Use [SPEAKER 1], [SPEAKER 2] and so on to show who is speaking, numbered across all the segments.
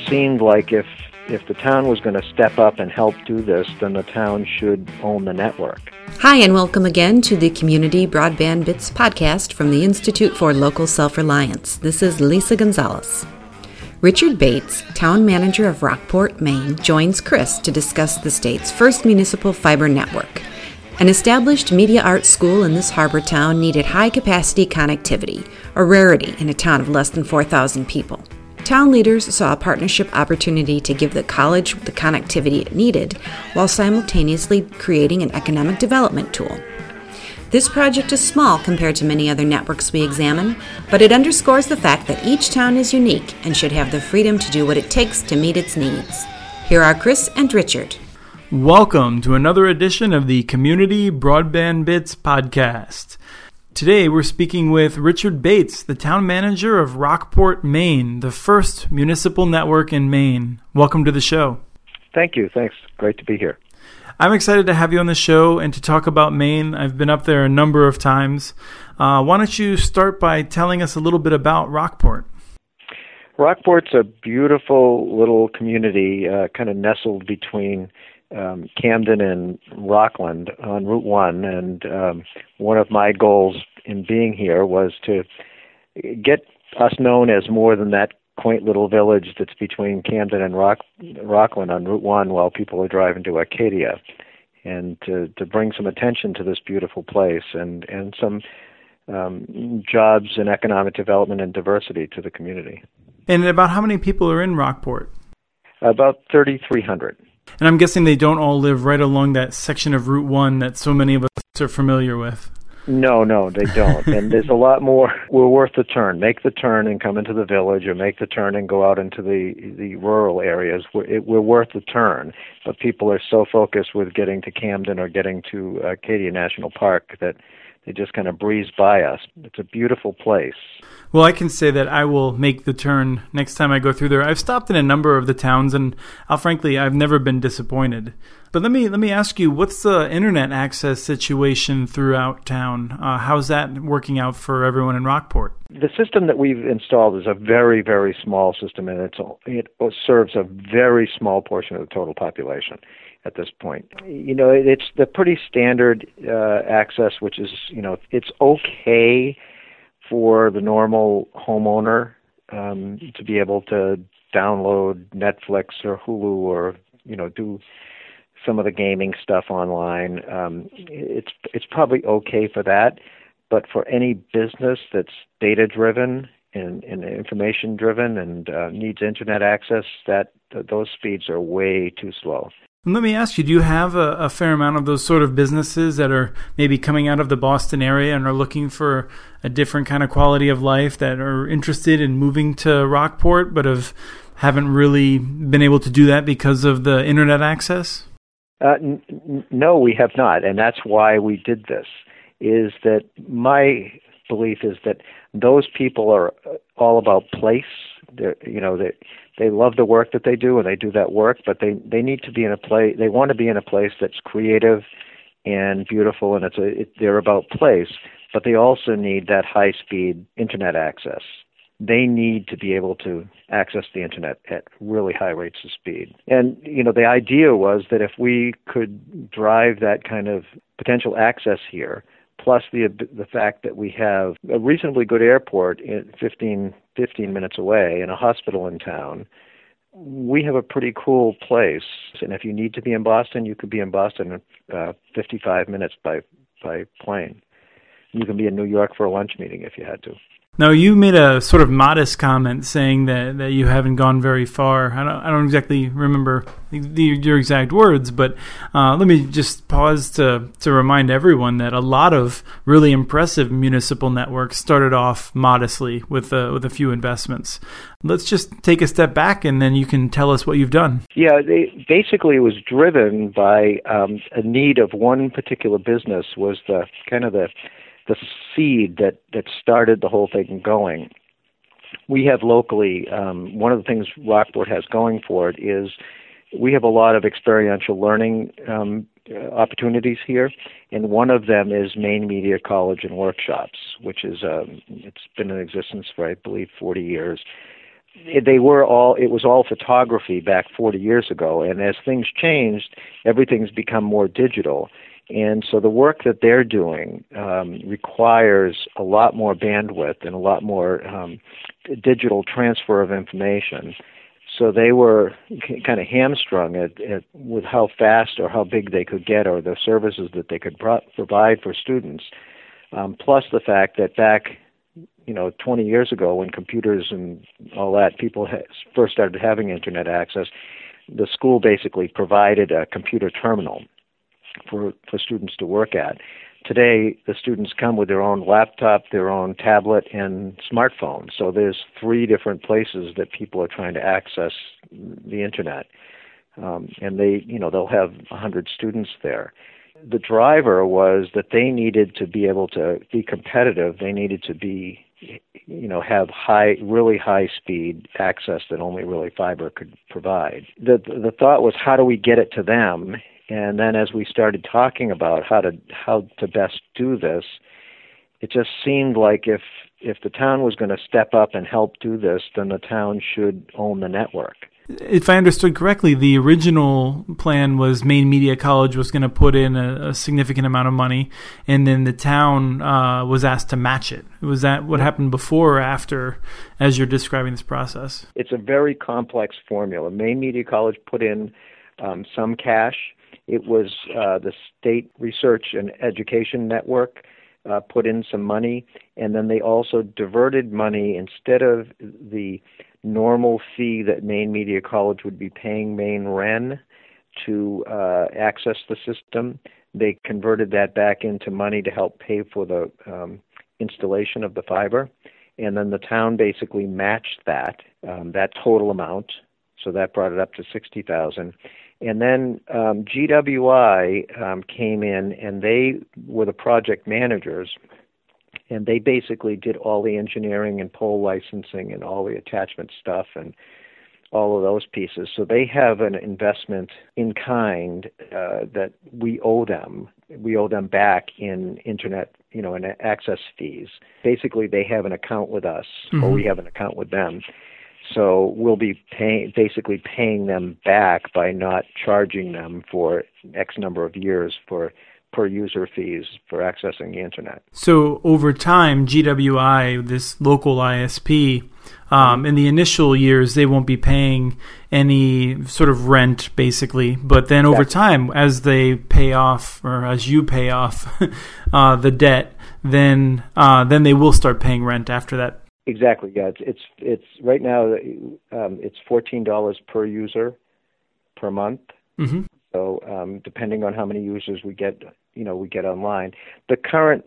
[SPEAKER 1] seemed like if the town was going to step up and help do this, then the town should own the network.
[SPEAKER 2] Hi, and welcome again to the Community Broadband Bits podcast from the Institute for Local Self-Reliance. This is Lisa Gonzalez. Richard Bates, town manager of Rockport, Maine, joins Chris to discuss the state's first municipal fiber network. An established media arts school in this harbor town needed high-capacity connectivity, a rarity in a town of less than 4,000 people. Town leaders saw a partnership opportunity to give the college the connectivity it needed while simultaneously creating an economic development tool. This project is small compared to many other networks we examine, but it underscores the fact that each town is unique and should have the freedom to do what it takes to meet its needs. Here are Chris and Richard.
[SPEAKER 3] Welcome to another edition of the Community Broadband Bits podcast. Today we're speaking with Richard Bates, the town manager of Rockport, Maine, the first municipal network in Maine. Welcome to the show.
[SPEAKER 1] Thank you. Thanks. Great to be here.
[SPEAKER 3] I'm excited to have you on the show and to talk about Maine. I've been up there a number of times. Why don't you start by telling us a little bit about Rockport?
[SPEAKER 1] Rockport's a beautiful little community kind of nestled between Camden and Rockland on Route 1, and one of my goals in being here was to get us known as more than that quaint little village that's between Camden and Rockland on Route 1 while people are driving to Arcadia, and to bring some attention to this beautiful place and some jobs and economic development and diversity to the community.
[SPEAKER 3] And about how many people are in Rockport?
[SPEAKER 1] About 3,300.
[SPEAKER 3] And I'm guessing they don't all live right along that section of Route 1 that so many of us are familiar with. No,
[SPEAKER 1] they don't. And there's a lot more. We're worth the turn. Make the turn and come into the village, or make the turn and go out into the rural areas. We're worth the turn. But people are so focused with getting to Camden or getting to Acadia National Park that they just kind of breeze by us. It's a beautiful place.
[SPEAKER 3] Well, I can say that I will make the turn next time I go through there. I've stopped in a number of the towns, and frankly, I've never been disappointed. But let me ask you, what's the internet access situation throughout town? How's that working out for everyone in Rockport?
[SPEAKER 1] The system that we've installed is a very, very small system, and it serves a very small portion of the total population at this point. You know, it's the pretty standard access, which is, it's okay for the normal homeowner to be able to download Netflix or Hulu or, do some of the gaming stuff online. It's probably okay for that, but for any business that's data-driven and information-driven and needs internet access, those speeds are way too slow.
[SPEAKER 3] And let me ask you, do you have a fair amount of those sort of businesses that are maybe coming out of the Boston area and are looking for a different kind of quality of life, that are interested in moving to Rockport but haven't really been able to do that because of the internet access?
[SPEAKER 1] No, we have not, and that's why we did this. Is that my belief is that those people are all about place. They love the work that they do, and they do that work, but they need to be in a place. They want to be in a place that's creative and beautiful, and they're about place. But they also need that high-speed internet access. They need to be able to access the internet at really high rates of speed. And the idea was that if we could drive that kind of potential access here, plus the fact that we have a reasonably good airport 15 minutes away and a hospital in town, we have a pretty cool place. And if you need to be in Boston, you could be in Boston in 55 minutes by plane. You can be in New York for a lunch meeting if you had to.
[SPEAKER 3] Now, you made a sort of modest comment saying that you haven't gone very far. I don't exactly remember your exact words, but let me just pause to remind everyone that a lot of really impressive municipal networks started off modestly with a few investments. Let's just take a step back, and then you can tell us what you've done.
[SPEAKER 1] Yeah, basically it was driven by a need of one particular business. Was the seed that started the whole thing going. We have locally, one of the things Rockport has going for it is we have a lot of experiential learning opportunities here, and one of them is Maine Media College and Workshops, which is it's been in existence for, I believe, 40 years. it was all photography back 40 years ago, and as things changed, everything's become more digital. And so the work that they're doing requires a lot more bandwidth and a lot more digital transfer of information. So they were kind of hamstrung with how fast or how big they could get, or the services that they could provide for students. Plus the fact that back 20 years ago, when computers and all that, people first started having internet access, the school basically provided a computer terminal for students to work at. Today, the students come with their own laptop, their own tablet, and smartphone. So there's 3 different places that people are trying to access the internet. And they'll have 100 students there. The driver was that they needed to be able to be competitive. They needed to be, have really high speed access that only really fiber could provide. The thought was, how do we get it to them? And then as we started talking about how to best do this, it just seemed like if the town was going to step up and help do this, then the town should own the network.
[SPEAKER 3] If I understood correctly, the original plan was Maine Media College was going to put in a significant amount of money, and then the town was asked to match it. Was that what happened before or after, as you're describing this process?
[SPEAKER 1] It's a very complex formula. Maine Media College put in some cash. It was the State Research and Education Network put in some money, and then they also diverted money. Instead of the normal fee that Maine Media College would be paying Maine Ren to access the system, they converted that back into money to help pay for the installation of the fiber, and then the town basically matched that total amount, so that brought it up to $60,000. And then GWI came in, and they were the project managers, and they basically did all the engineering and pole licensing and all the attachment stuff and all of those pieces. So they have an investment in kind that we owe them. We owe them back in internet, in access fees. Basically, they have an account with us, or we have an account with them. So we'll be basically paying them back by not charging them for X number of years for per user fees for accessing the internet.
[SPEAKER 3] So over time, GWI, this local ISP, in the initial years, they won't be paying any sort of rent, basically. But then over time, as they pay off, or as you pay off the debt, then they will start paying rent after that.
[SPEAKER 1] Exactly. Yeah. It's right now. It's $14 per user per month. Mm-hmm. So depending on how many users we get online, the current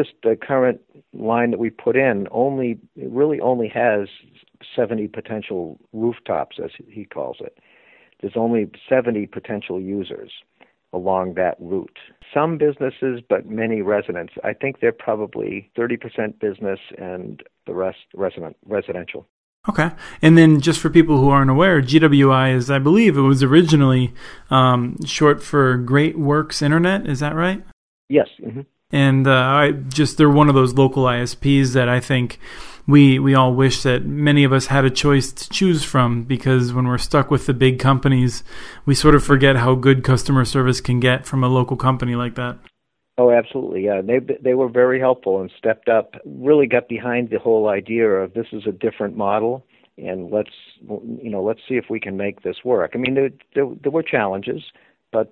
[SPEAKER 1] line that we put in really only has 70 potential rooftops, as he calls it. There's only 70 potential users along that route. Some businesses, but many residents. I think they're probably 30% business and the rest residential.
[SPEAKER 3] Okay. And then just for people who aren't aware, GWI is, I believe it was originally short for Great Works Internet. Is that right?
[SPEAKER 1] Yes. Mm-hmm.
[SPEAKER 3] And they're one of those local ISPs that I think we all wish that many of us had a choice to choose from, because when we're stuck with the big companies, we sort of forget how good customer service can get from a local company like that.
[SPEAKER 1] Oh, absolutely. Yeah, they were very helpful and stepped up, really got behind the whole idea of this is a different model, and let's see if we can make this work. I mean, there were challenges, but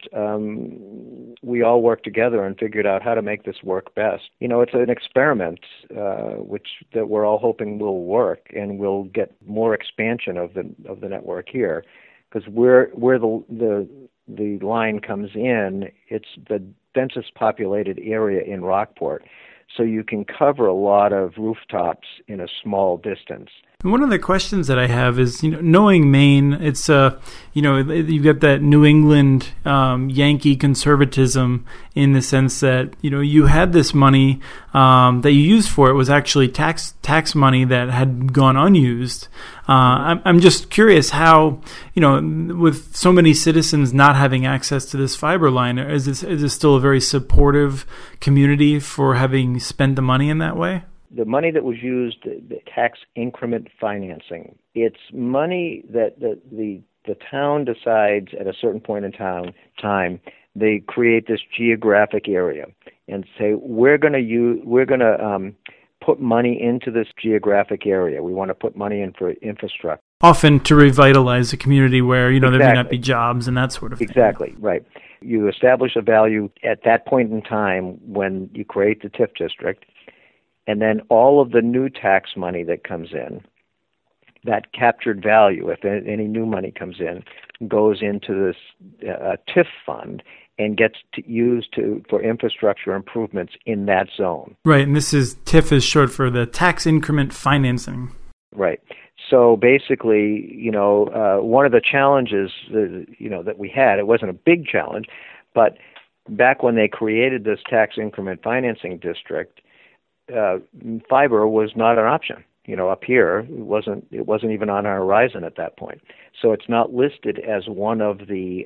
[SPEAKER 1] we all worked together and figured out how to make this work best. It's an experiment, that we're all hoping will work, and we'll get more expansion of the network here, because where the line comes in, it's the densest populated area in Rockport, so you can cover a lot of rooftops in a small distance.
[SPEAKER 3] One of the questions that I have is, knowing Maine, it's you've got that New England Yankee conservatism in the sense that you had this money that you used for it was actually tax money that had gone unused. I'm just curious how, with so many citizens not having access to this fiber line, is this still a very supportive community for having spent the money in that way?
[SPEAKER 1] the money that was used, the tax increment financing, it's money that the town decides at a certain point in time. They create this geographic area and say we're going to put money into this geographic area. We want to put money in for infrastructure.
[SPEAKER 3] Often to revitalize a community where,
[SPEAKER 1] Exactly.
[SPEAKER 3] there may not be jobs and that sort of thing.
[SPEAKER 1] Exactly, right. You establish a value at that point in time when you create the TIF district, and then all of the new tax money that comes in, that captured value, if any new money comes in, goes into this TIF fund and gets used for infrastructure improvements in that zone.
[SPEAKER 3] Right, and TIF is short for the tax increment financing.
[SPEAKER 1] Right. So basically, one of the challenges, that we had, it wasn't a big challenge, but back when they created this tax increment financing district, fiber was not an option. Up here, it wasn't even on our horizon at that point. So it's not listed as one of the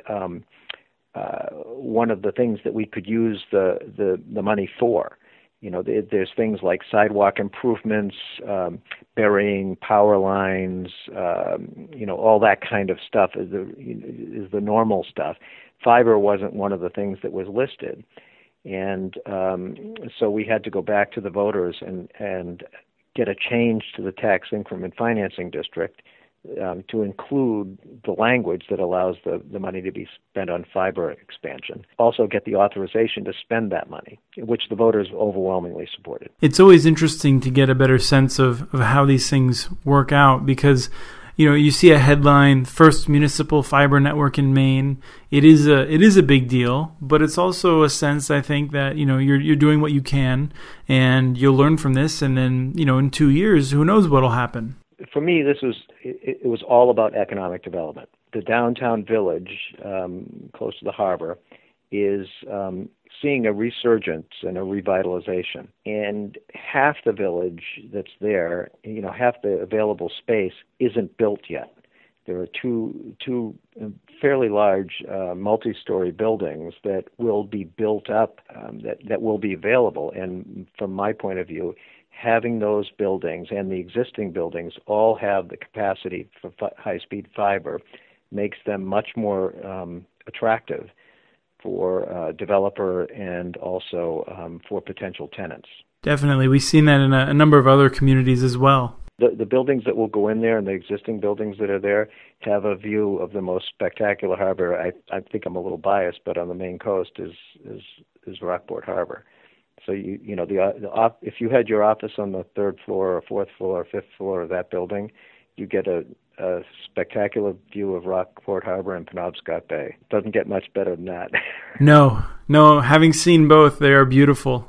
[SPEAKER 1] things that we could use the money for. There's things like sidewalk improvements, burying power lines, all that kind of stuff is the normal stuff. Fiber wasn't one of the things that was listed. And so we had to go back to the voters and get a change to the tax increment financing district to include the language that allows the money to be spent on fiber expansion. Also get the authorization to spend that money, which the voters overwhelmingly supported.
[SPEAKER 3] It's always interesting to get a better sense of how these things work out because, you see a headline, first municipal fiber network in Maine. It is a big deal, but it's also a sense, I think, that, you're doing what you can and you'll learn from this. And then, in 2 years, who knows what'll happen.
[SPEAKER 1] For me, it was all about economic development. The downtown village, close to the harbor, is seeing a resurgence and a revitalization. And half the village that's there, half the available space isn't built yet. There are two fairly large multi-story buildings that will be built up, that will be available. And from my point of view, having those buildings and the existing buildings all have the capacity for high-speed fiber makes them much more attractive for developer and also for potential tenants.
[SPEAKER 3] Definitely. We've seen that in a number of other communities as well.
[SPEAKER 1] The buildings that will go in there and the existing buildings that are there have a view of the most spectacular harbor. I think I'm a little biased, but on the Maine coast is Rockport Harbor. So if you had your office on the third floor or fourth floor or fifth floor of that building, you get a spectacular view of Rockport Harbor and Penobscot Bay. Doesn't get much better than that. No. Having seen both, they are beautiful.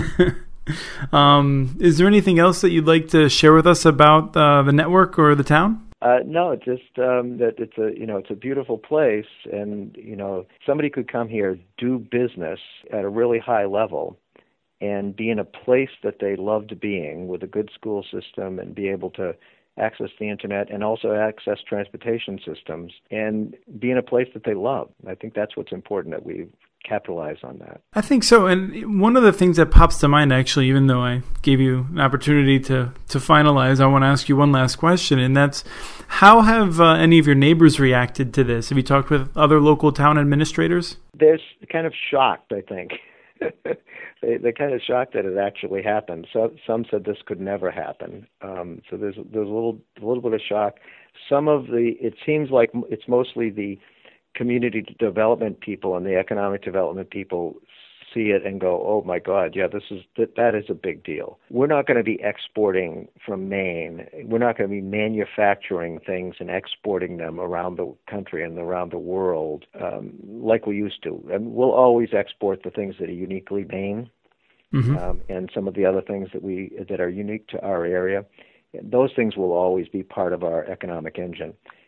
[SPEAKER 3] Is there anything else that you'd like to share with us about the network or the town?
[SPEAKER 1] No, just that it's a beautiful place, and somebody could come here, do business at a really high level, and be in a place that they loved being with a good school system and be able to access the internet and also access transportation systems and be in a place that they love. I think that's what's important, that we capitalize on that.
[SPEAKER 3] I think so. And one of the things that pops to mind, actually, even though I gave you an opportunity to finalize, I want to ask you one last question, and that's, how have any of your neighbors reacted to this? Have you talked with other local town administrators?
[SPEAKER 1] They're kind of shocked, I think. They're kind of shocked that it actually happened. So some said this could never happen. So there's a little bit of shock. It seems like it's mostly the community development people and the economic development people see it and go, "Oh my God, yeah, that is a big deal." We're not going to be exporting from Maine. We're not going to be manufacturing things and exporting them around the country and around the world like we used to. And we'll always export the things that are uniquely Maine, and some of the other things that are unique to our area. Those things will always be part of our economic engine.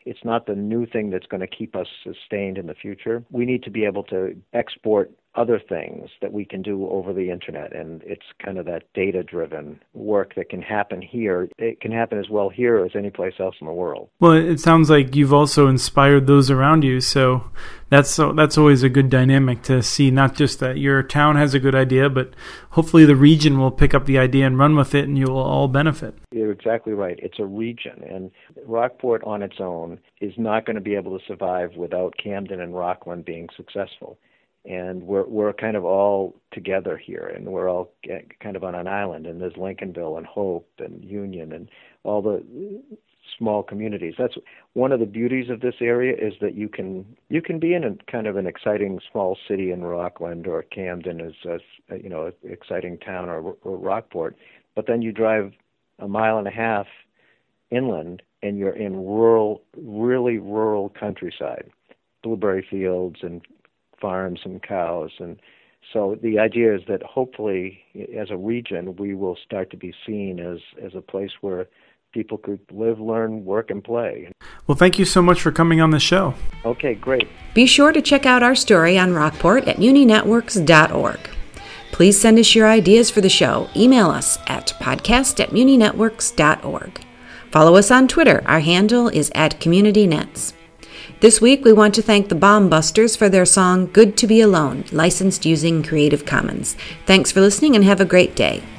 [SPEAKER 1] It's not the new thing that's going to keep us sustained in the future. We need to be able to export other things that we can do over the internet, and it's kind of that data-driven work that can happen here. It can happen as well here as any place else in the world.
[SPEAKER 3] Well, it sounds like you've also inspired those around you, so that's always a good dynamic to see, not just that your town has a good idea, but hopefully the region will pick up the idea and run with it, and you will all benefit.
[SPEAKER 1] You're exactly right. It's a region, and Rockport on its own is not going to be able to survive without Camden and Rockland being successful. And we're kind of all together here, and we're all kind of on an island, and there's Lincolnville and Hope and Union and all the small communities. That's one of the beauties of this area, is that you can be in a kind of an exciting small city in Rockland, or Camden is an exciting town, or Rockport, but then you drive a mile and a half inland and you're in really rural countryside, blueberry fields and farms and cows. And so the idea is that hopefully as a region we will start to be seen as a place where people could live, learn, work, and play.
[SPEAKER 3] Well, thank you so much for coming on the show.
[SPEAKER 1] Okay, great.
[SPEAKER 2] Be sure to check out our story on Rockport at muninetworks.org. Please send us your ideas for the show. Email us at podcast@muninetworks.org. Follow us on Twitter. Our handle is @CommunityNets. This week, we want to thank the Bomb Busters for their song Good to Be Alone, licensed using Creative Commons. Thanks for listening and have a great day.